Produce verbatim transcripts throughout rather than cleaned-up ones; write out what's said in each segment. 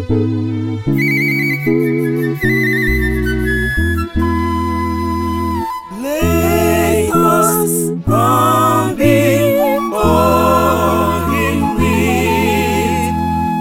Let us come before Him with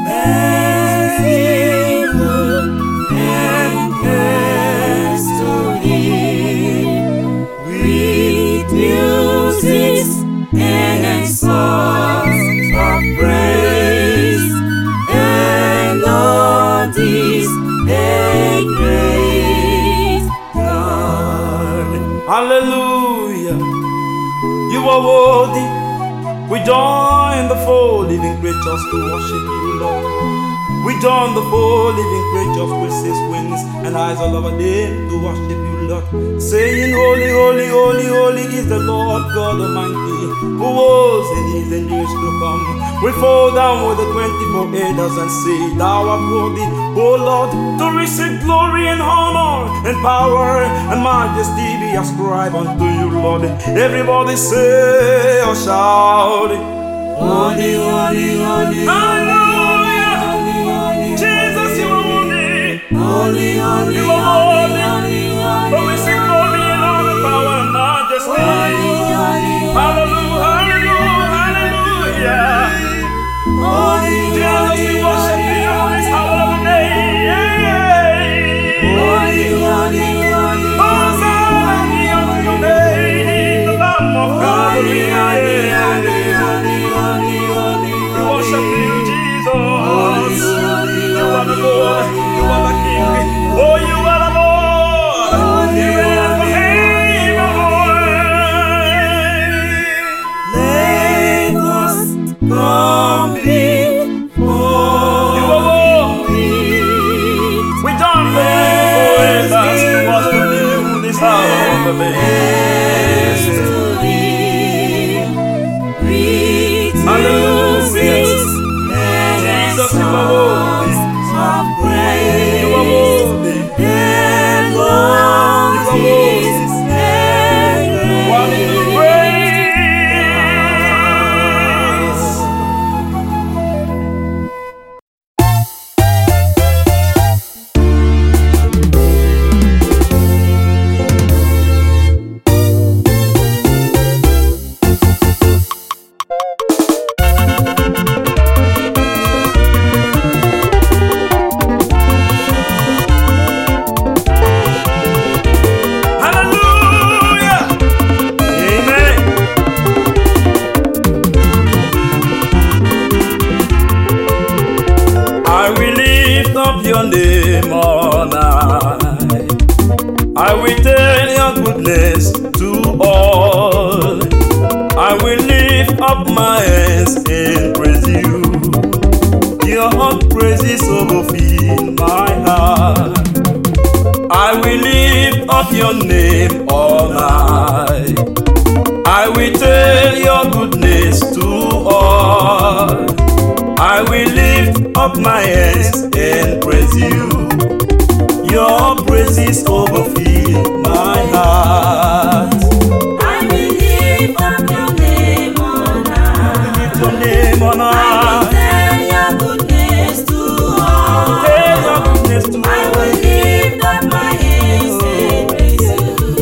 thanksgiving and praise to Him, with music and songs of praise, and all this and praise God. Hallelujah, you are worthy. We join the four living creatures to worship you, Lord. We join the four living creatures with six wings and eyes all over them to worship you, Lord. Saying, holy, holy, holy, holy is the Lord God Almighty, who was and is and is to come. We fall down with the twenty-four elders and say, thou art worthy, O Lord, to receive glory and honor and power and majesty be ascribed unto you, Lord. Everybody say or shout, holy, holy, holy, hallelujah. Jesus, you are worthy. holy, holy, You are worthy. For we sing glory and honor, power and majesty. Hallelujah, hallelujah, hallelujah. Jesus, we worship you in this hour of the day. Hosanna be unto your name, the Lamb of God. We worship you, Jesus. You are the Lord, you are the King. Oh, you are the Lord. You are the King of Let us come before You are worthy. We don't beg for us to worship you this hour of the day. Hallelujah. Jesus, you are worthy. You are worthy. You are worthy. Worthy to praise. Hallelujah. Amen. I will lift up your name all night. I will tell your goodness to all. I will lift up my hands and praise you. Your praises overfill my heart. I will lift up your name all night. I will tell your goodness to all. I will lift up my hands and praise you. Your praises overfill my heart. I will lift up your name on high. Lift your name on I will high. tell your goodness to all. Tell your goodness to I will lift up my hands and praise you.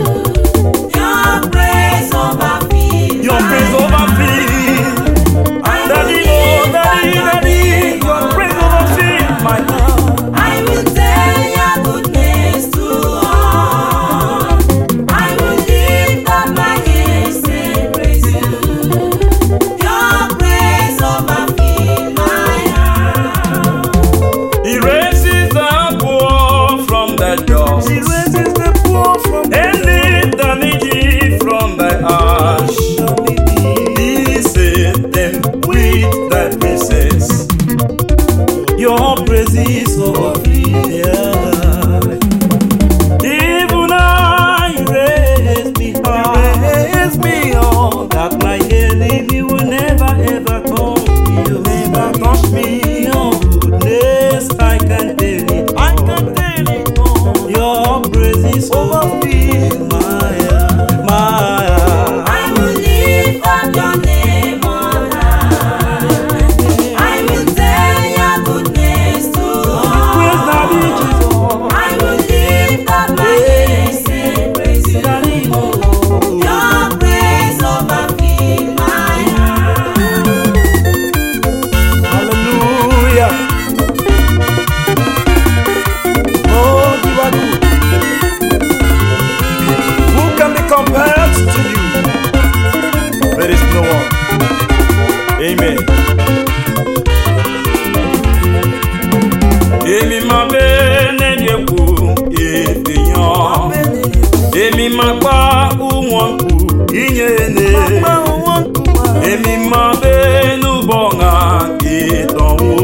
Your praise overfill your my praise heart. overfill. I will Daddy, oh, lift up daddy, your daddy, name your on praise high. overfill my heart. I will tell your goodness to all. I will lift up my hands and praise you. Your praise overfill my heart. He raises the poor from the dust. He raises the poor from the And lift the needy from the ash. He saved them with thy praises. Your praises overfill the earth. Even I raise me high, raise me on, that my enemy will never ever touch me, will never touch me. Your goodness I can tell it, I can tell it all. Your praises overfill my heart, my heart. I will lift up your name on high. I will tell your goodness to all. Èmi máa bẹ́ n'ẹ̀dí ẹ̀kú èèyàn. Èmi máa pa òun kù ìyẹn ní. Èmi máa bẹ́ n'úbọ̀ ńà ìtàn wò.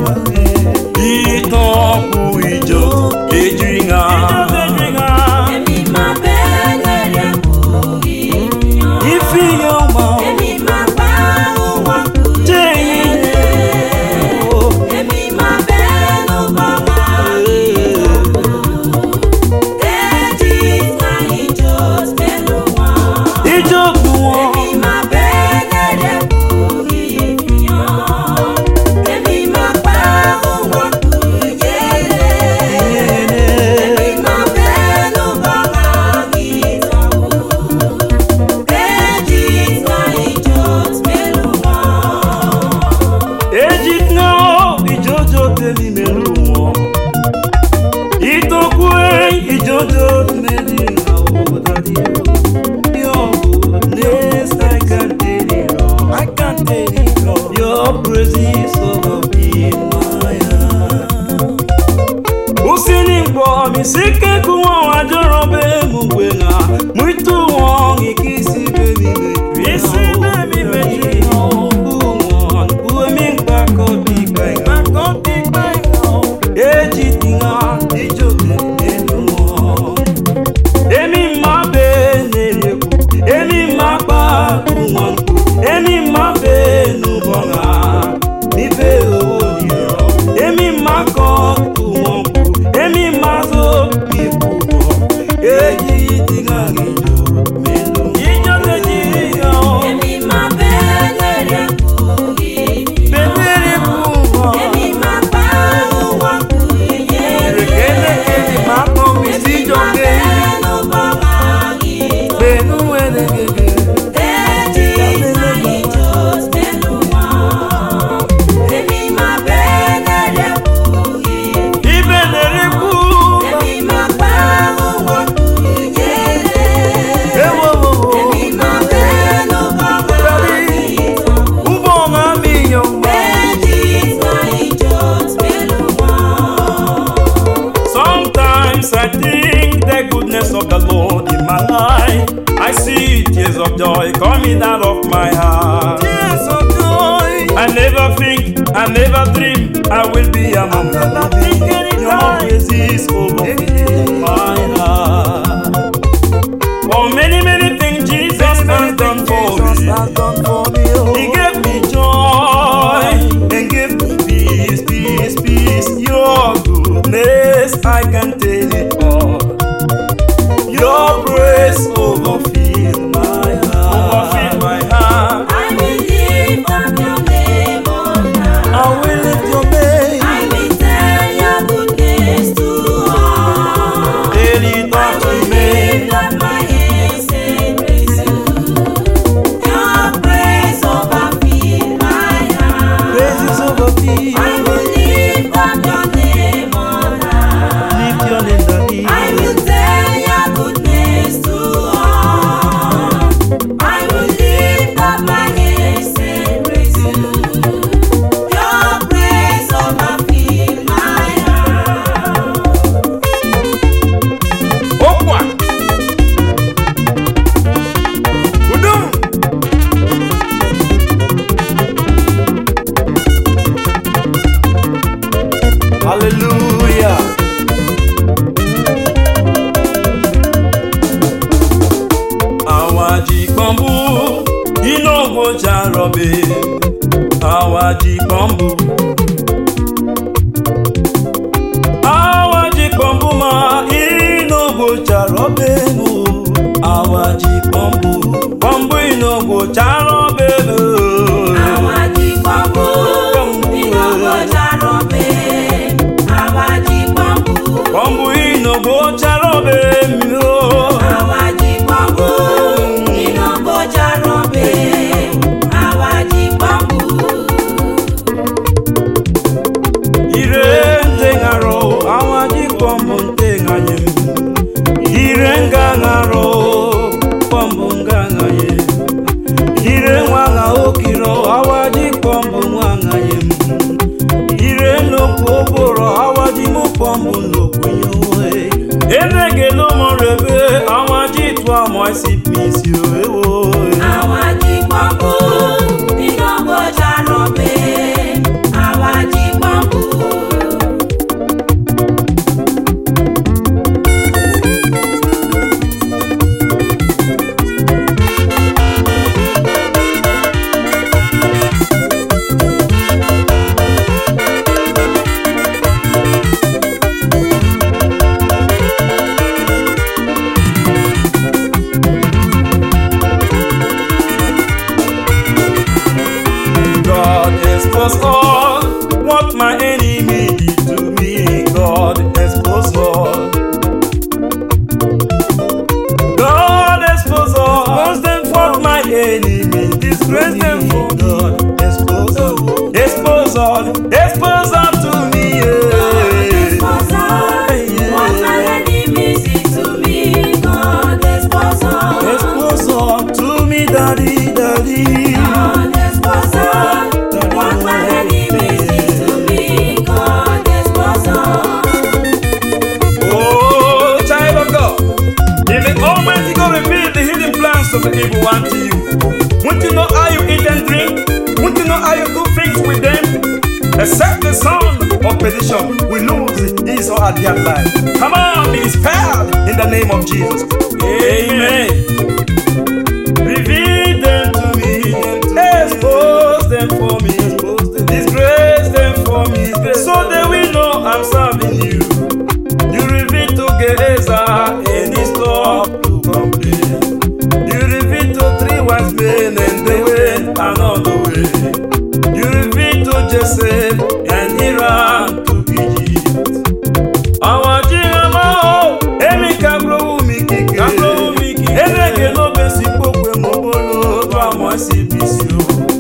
Ìtàn kù ìjọ èjì ńà. Èmi máa bẹ́ n'ẹ̀dí ẹ̀kú ìfihàn. Ìfihàn wà. Èmi máa pa òun kù ìyẹn ní. Èmi máa bẹ́ n'úbọ̀ ńà ìtàn wò. Èjì ńà ìjọ pẹ̀lú wọn. Ìjọ kù wọn. Èmi máa bẹ́ n'ẹ̀dí ẹ̀kú ìfihàn. Èmi máa pa òun kù ìyẹn ní. Èmi máa bẹ́ n'úbọ̀ ńà ìtàn wò. Èjì ńà ìjọ pẹ̀lú wọn. Èjì ńà ìjọjọ tẹ̀lé mẹ́lú wọn. Ìtòkù ẹ̀ ìjọjọ tẹ̀lé ńà ó dàdí ó. Your goodness I can't tell it all. I can't tell it all. Your praises overfill my heart. Usini mbọ mi sike kuwa wajoro be mugwena. Mwitu wong ikisi be mi me. Isi be mi me jino. Uwon uwe mi bako bigay. Bako bigay. Eji tinga ijote nenu. Emi ma be neleku. Emi ma pa uwon ku. Emi ma be nubonga. Mi be oyo. Emi ma ko uwon ku. Emi ma zo ibubo. Eji tinga ijo melu. Ijo teji yo. Èmi máa bẹ́ n'ẹ̀dí ẹ̀kú ìfihàn. Bebere bubo. Èmi máa pa òun kù ìyẹn ní. Rekele kele ma ko mi si Èmi jo máa be. bẹ́ n'úbọ̀ ńà ìtàn. Benu ele gege. Èjì ńà ìjọ pẹ̀lú wọn. Èmi máa bẹ́ n'ẹ̀dí ẹ̀kú ìfihàn. Ibelere ku. Èmi máa pa òun kù ìyẹn ní. Ewo wo wo. Èmi máa bẹ́ n'úbọ̀ ńà ìtàn. Ubo ma mi yo. Èjì ńà ìjọ pẹ̀lú wọn. Sometimes I think the goodness of the Lord in my life. I see tears of joy coming out of my heart. Tears of joy. I never think, I never dream I will be among the living. Your praises overfill my heart. For many, many things Jesus has done for me. He gave me joy and gave me peace, peace, peace. Your goodness, I can tell it all. Your praise overfill my heart. Overfill my heart. I will lift up your name on high. I will lift your name. I will tell your goodness to all. Tell it I unto will me. lift up my hands and praise you. Your praise overfill my heart. Praises overfill. I will lift up your name on high. Lift your name, Daddy. I will tell your goodness to all. I will lift up my hands and praise you. Your praise overfill my heart. Okwa. Udum. Hallelujah. Awaji bambu, ino goja robe. Awaji bambu. Awaji bambu ma, ino goja robe mu. Awaji bambu, bambu ino goja robe mu. Awaji bambu, ino goja robe. Awaji bambu, Bambu ino goja robe mu. awaji bambu, ino goja robe. Awaji bambu. Ire ntengaro, awaji bambu ntenganyem. Ire ngangaro, bambu ngangayem. Ire mwanga okiro, awaji bambu mwangayem. Ire no poboro, awaji no kunyoe. Enegelo morebe, awaji twa mo sip miss you. Awaji bambu, inogo jarobe. Awaji bambu. Expose all what my enemy did to me. God expose all. God expose all. Expose them what my enemy disgrace them for God. Expose all. Expose all. Expose all to me. Yeah. Expose all what my enemies did to me. God expose all. Expose all to me, Daddy, Daddy. God expose all. What my enemies did to me, God expose all. Oh, child of God, if the Almighty God reveal the hidden plans of the evil one to you, won't you know how you eat and drink? Won't you know how you do things with them? Except the son of perdition will lose his or her dear life. Come on, be spared in the name of Jesus. Amen. Reveal them to me, expose them for me. Disgrace them for me, so they will know I'm serving you. You reveal to Gehazi and he stopped to complain. You reveal to three wise men and they went another way. You reveal to Joseph and he ran to Egypt. Our Jingamo, Emi Kabro Miki, Kabro Miki, Eneke no besi pokwe mobolo, to amosi bisio.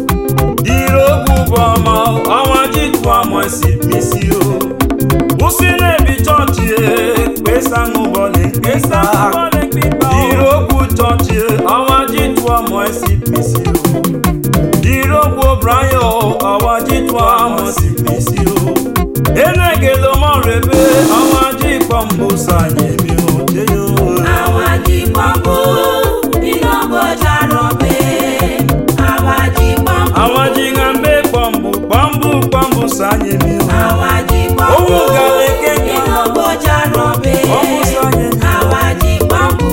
Awaji twa mo sip miss you. Usine bi church ye, pesa no bole, pesa no bole pipa. Iroku church ye, awaji twa mo sip miss you. Iroku Brian, awaji twa mo sip miss you. Enegelo mo rebe, awaji pambo sanye mi ojeyo. Awaji bambu, inogo jarobe. Awaji bambu. Awaji ngambe pambo, pambo pambo sanye mi. Awaji bambu. Owo galeke inogo jarobe. Pambo sanye mi. Awaji bambu.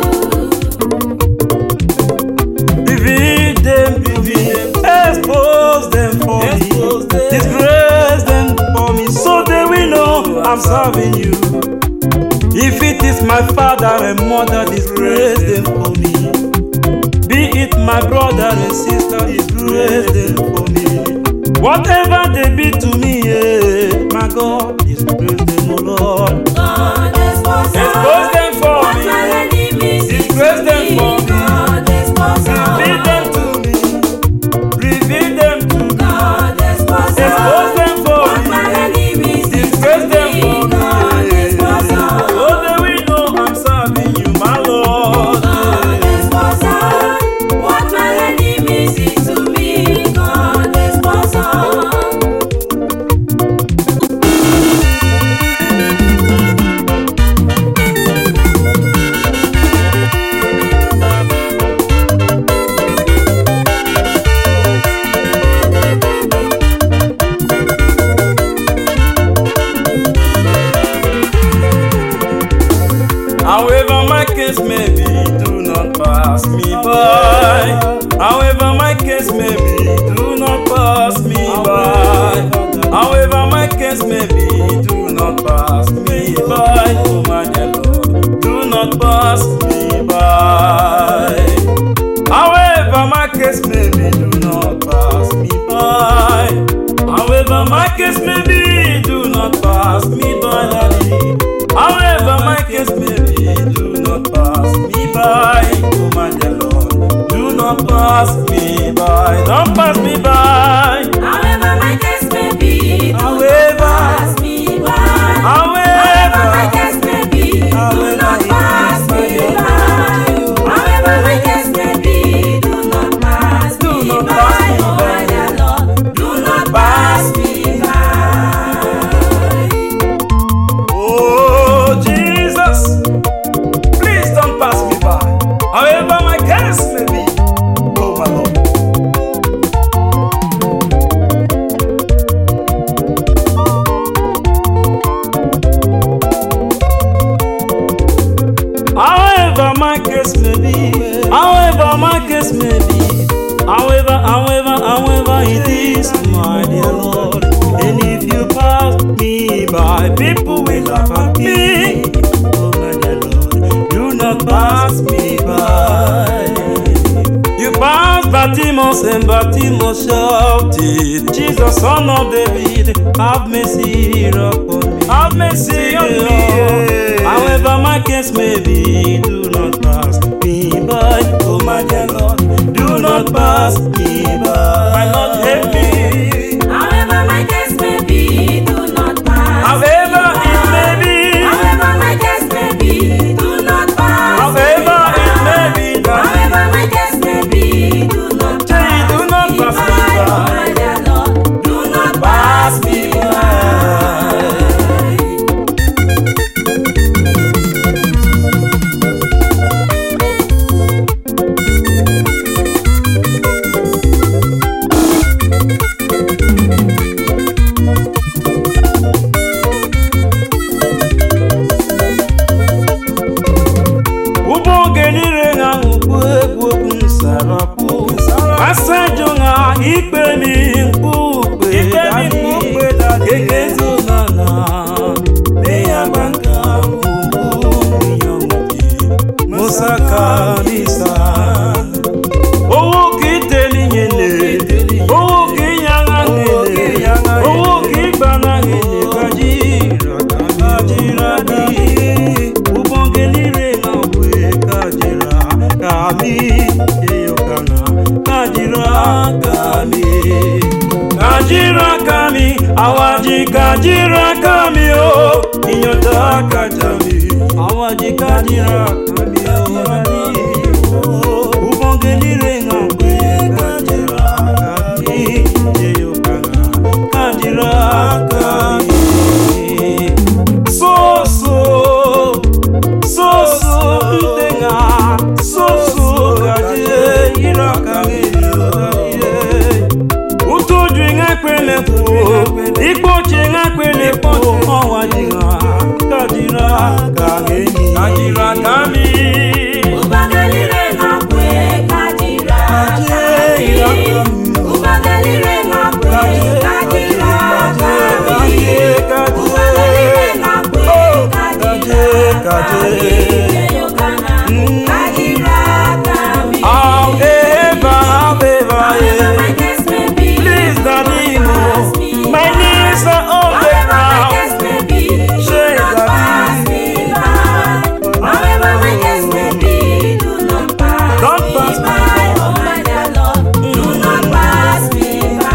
Reveal them to me, expose them for me, disgrace them for me, so they will know I'm serving you. If it is my father and mother, disgrace them for me. Be it my brother and sister, disgrace them for me. Whatever they be to me, yeah, my God, disgrace them, oh Lord. God expose all. Expose them for What me. my enemies did Disgrace to them me, for me. God expose all. Reveal them to me. Reveal them to me. God expose all. Expose them for What me. my enemies did Disgrace to them me, for me. God expose all. So they will know I'm serving you, my Lord. God expose all. What my enemies did to me, God expose all. However my case may be, do not pass me by. However my case may be, do not pass me by. However my case may be, do not pass me by. Oh my dear Lord, do not pass me by. However my case may be, do not pass me by. However my case may be, do not pass me by, Daddy. However my case may be, do not pass me by. Oh my dear Lord, do not pass me by. Don't pass me by. However my case may be, do However, not pass me by. however, However my case may be, do however not it pass is, me my dear by. Lord, However my case may be, do not pass Do me not by. pass me Oh my by. dear Lord, do not pass me by. case may be. However, however, however it is, my dear Lord. And if you pass me by, people will laugh at me. Oh my dear Lord, do not pass me by. You passed Bartimaeus and Bartimaeus shouted, Jesus, son of David, have mercy upon me. Have mercy on me. However my case may be, do not pass me by. Oh my dear Lord, do not pass me by. My Lord, help me. However my case may be, do not pass. However it may be. However my case may be, do not pass. However it may be that. However my case may be, do not Say, pass. do not pass me Oh by. my dear Lord, do not pass me by. Asajonga ikpe mi mkpukpe dadi ekezo nana meya banka mkpukpu miyamuki musaka misa owo kiteli nyene owo kinyanga ngene owo kibana ngene kajira kajira kami ubongelire mawe kajira kami Kajira kami, kajira kami, awaji kajira kami o, inyota kajami, awaji kajira kami o, ubongelire ngambwe kajira kami, jeyokana kajira kami, so so, so so ndenga, so so kajira kami. Kajira kami Ubagalire ngakwe kajira kami Ubagalire ngakwe kajira kami Ubagalire ngakwe kajira kami Yeyokana kajira kami However, however, However my case may be, please daddy know my knees are on the however my ground. case may be, do not pass me by. However my case may be, do not pass Don't me pass me by. Oh my dear Lord, do not pass me by.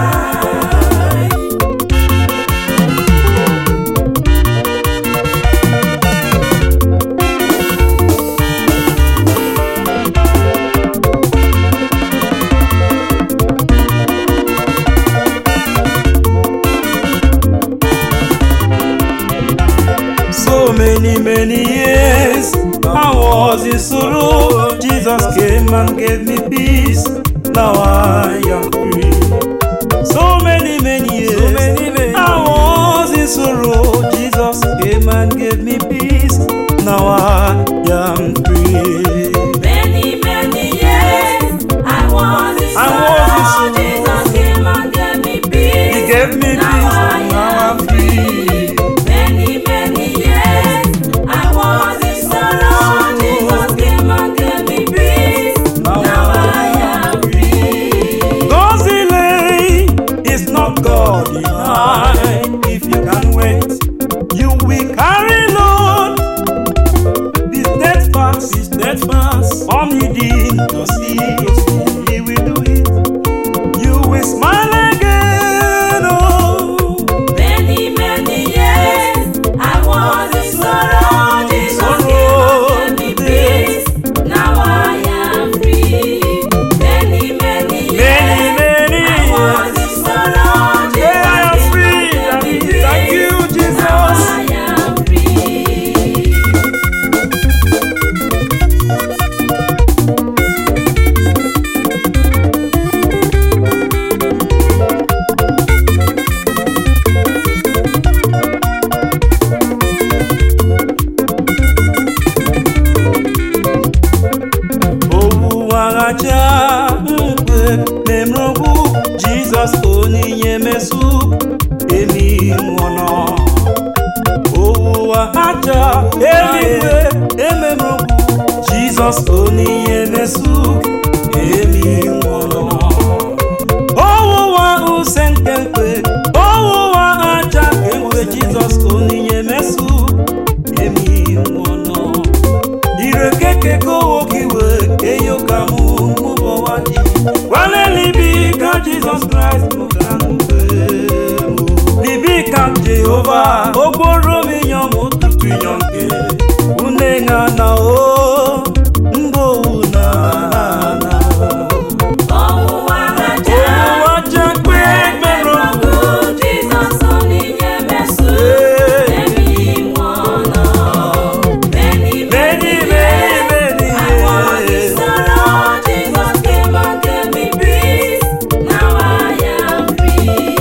So many, many years I was in sorrow. Jesus came and gave me peace. Now I am free. So many, many years I was in sorrow. Jesus came and gave me peace. Now I am free. Many, many years I was in I was in sorrow. sorrow. Jesus came and gave me peace. He gave me Now peace. I Now am I'm free. Many, many years I was in sorrow. Jesus came and gave me peace. Now Now I am free. God's delay is not God denied. If you can wait, you will carry load. Be steadfast, be steadfast, unheeding to see. He will do it. You will smile again. Oh, Many, many years I was in sorrow. Jesus came and gave me peace. Now I am free. Many, many years many, many. I was in sorrow. Yeah, I am Jesus free. came and gave me Thank peace. you, Jesus. Now I am free. Jesus oniye mesu emi wono. Oh wa usen kempe, oh wa aja kempe Jesus oniye mesu emi wono. Irekeke ko kiwe eyo kamu mubawadi. Wale libi ka Jesus Christ mukanube. Libi ka Jehovah ogboro mi yan mo tutu yanke. Unenga na o ndo una na. Oh waja, Oh waja kwe mero Jesus oniye mesu emi wono. Many, many many many. I want this sorrow. Jesus came and gave me peace. Now I am free.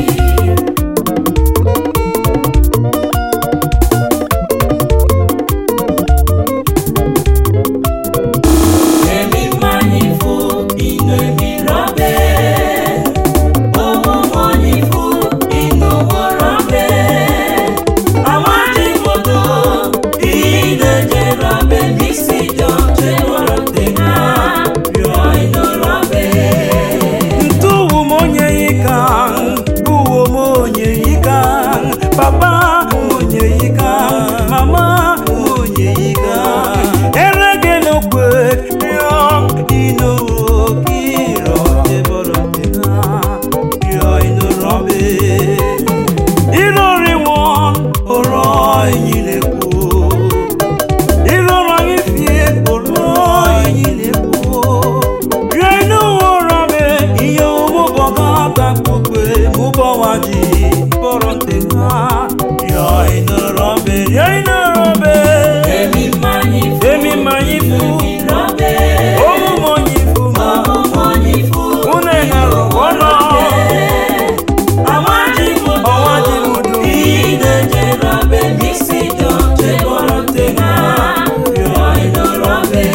Emi manifu ino emi robe. Owo manifu ino wo robe. Awadi moto ine je robe. Misi jonche worotenga yo ino robe. Ntuwu monye yikan, uwo monye yikan, papa monye yikan, mama monye yikan. Erege no kwe, yo ino kiro eboro tena, yo ino robe. Irori won, oro yile ku. Irori fie, oro yile ku. Reino robe, iyo muboga kakukwe, mubawaji, borontenga. Yo ino robe, yo ino robe. Emi manifu Emi mayifu, emi robe. omu monyifu, Owo manifu unenga robono. Awadi moto Awadi moto. ine je robe. Misi jonche worotenga yo ino robe.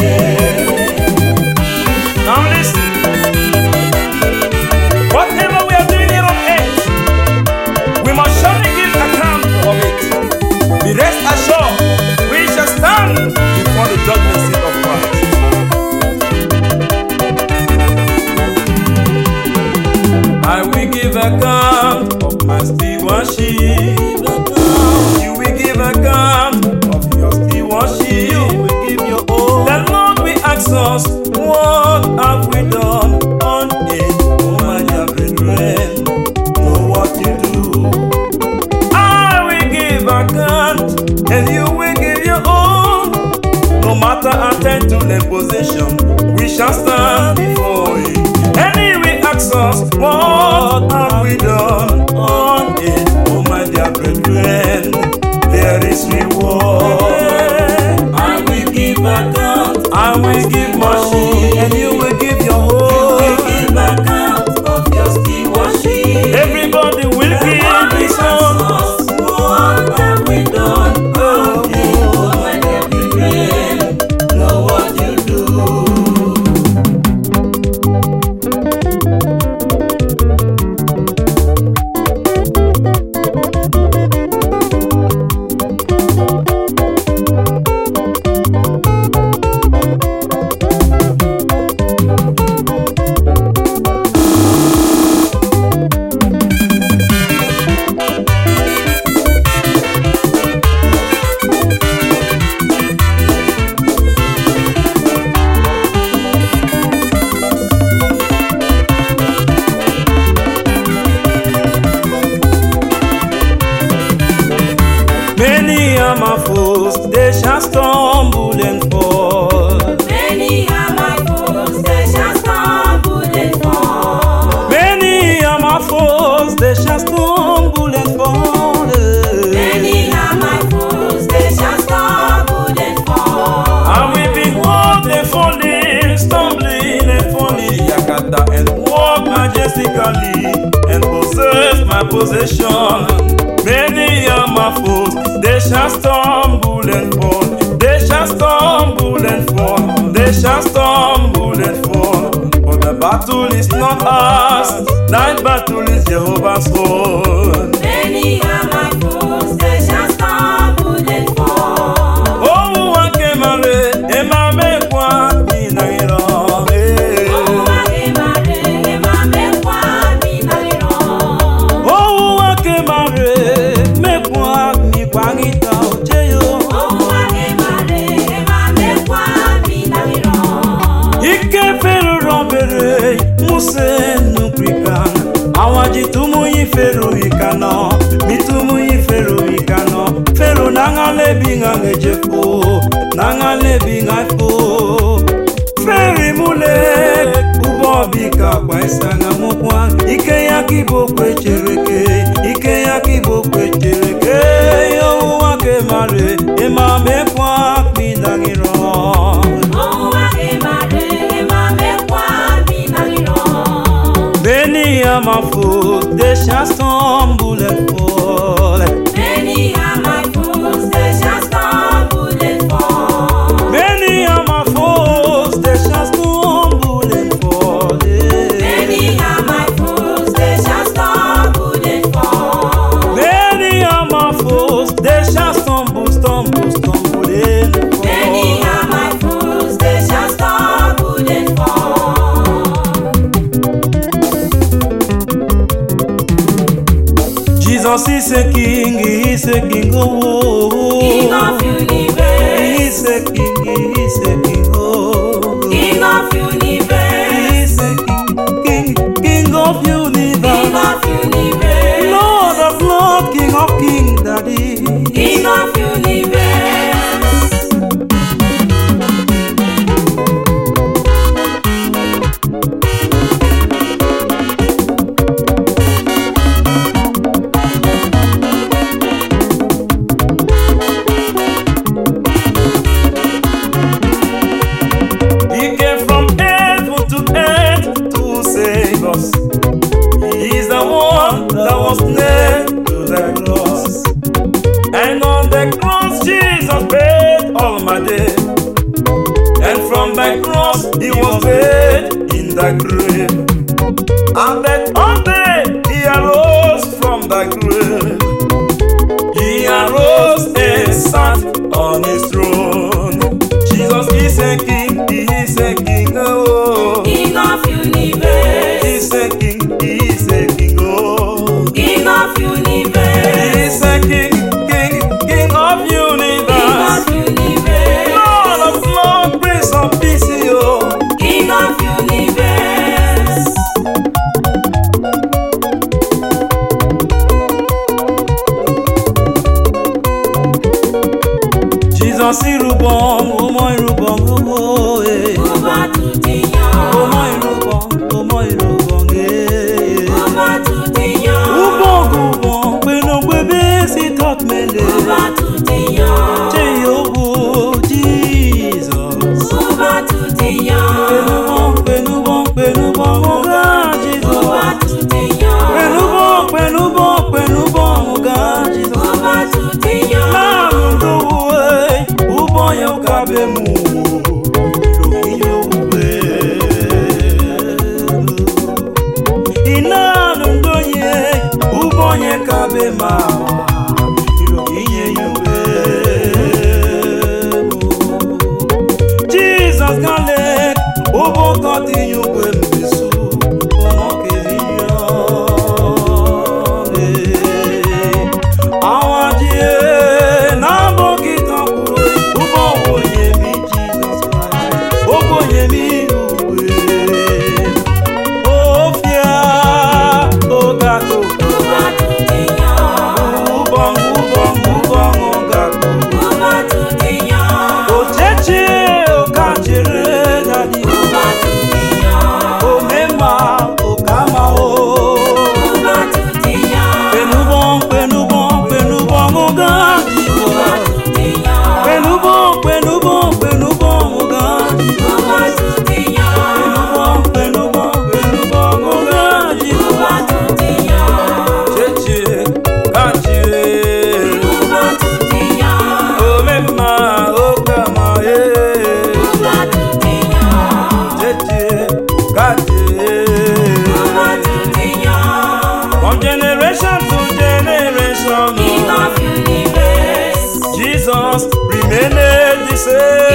Now listen. Whatever we are doing here on earth, we must surely give account of it. Be rest assured, we shall stand before the judgment seat of Christ. I will give account of my stewardship. You will give account of your stewardship. You will give your own. The Lord will ask us, what have we done on it? Oh my dear brethren, know what you do. I will give account, and you will give your own. No matter attend to the position, we shall stand before Him. And He will ask us, what have we done on it? Oh my dear brethren, there is reward. I will give account. I will give my own, and you will give your You will whole. give account of your stewardship. Everybody will give his own. What have we done? Oh my dear brethren, know what you do. Many are my foes, they shall stumble and fall. Many are my foes, they shall stumble and fall. Many are my foes, they shall stumble and fall. Many are my foes, they shall stumble and fall. I will behold them falling, stumbling and falling, yakata, and walk majestically and possess my possession. Many are my foes, they shall stumble and fall. They shall stumble and fall. They shall stumble and fall. But the battle is not ours, that battle is Jehovah's own. Many are my foes, they shall stumble and fall. Oh, one came and emame kwa Pharaoh ikano, mitumu i Pharaoh ikano. Pharaoh nanga lebi ngange jefo, nanga lebi ngafo. Feri mule, ubo bika kwa isanga mokwa. Ike ya kibo kwe chereke, ike ya kibo kwe chereke. Yo wake mare, ema mekwa kminangiro. Many are my foes, they shall stumble and fall. Many are my foes, they shall stumble and fall. Many are my foes, they shall stumble and fall. Many are my foes, they shall stumble and fall. Many are my foes, they shall stumble, stumble, stumble and fall. Many are my foes, they shall stumble and fall. Jesus is a king, he is a king, oh, King of universe, he is a king, he is a king, oh, King of he universe, is a king, king, king of King universe, of universe, Lord of Lord, King of King, Daddy, King of universe. He came from heaven to earth to save us. He is the one that was nailed to the cross. And on the cross, Jesus paid all my debt. And from the cross, he was laid in the grave. And that on day, he arose from the grave. He arose and sat on his throne. Jesus is a king, he is a king, oh. King of universe, He is a king, he is a king, oh. King of He universe, is a king, king, king of King universe. of universe, Lord of Lord, Prince of Peace, oh. King of universe. Jesus irubong, omo irubong, oh, eh. Uba tutiya, Omo irubong, omo irubong, eh. Uba tutiya, Ubong, ubong, peno bebe si tot mele. Uba tutiya, Jehovah, Jesus. Uba tutiya, Penubong, penubong, penubong, oh God, Jesus. Uba tutiya, Penubong, penubong, penubong, oh God, Jesus. Uba tutiya, Nalundo we, ubong yo kabe mu, ilokinyo we. Inalundo ye, ubong ye kabe ma, ilokinyo we. Jesus gale, ubong continue we mbisu, ono keziyo. Awadie na bokita kuro, ubo wonye mi Jesus Christ, ubo wonye mi uwe. Ofia, ogato, Uba tutiya, ubong, ubong, ubong, ogato. Uba tutiya, Ocheche, okachere, daddy. Uba tutiya, Omema, okama, o. Uba tutiya, Penubong, penubong, penubong, ogato. Uba tutiya, Penubong, penubong, penubong, ogato. Uba tutiya, Penubong, penubong, penubong, ogato. Uba tutiya, Cheche, kachire. Uba tutiya, Omema, okama, eh. Uba tutiya, Cheche, kachire. Uba tutiya, From generation to generation, King of universe, Jesus remained the same.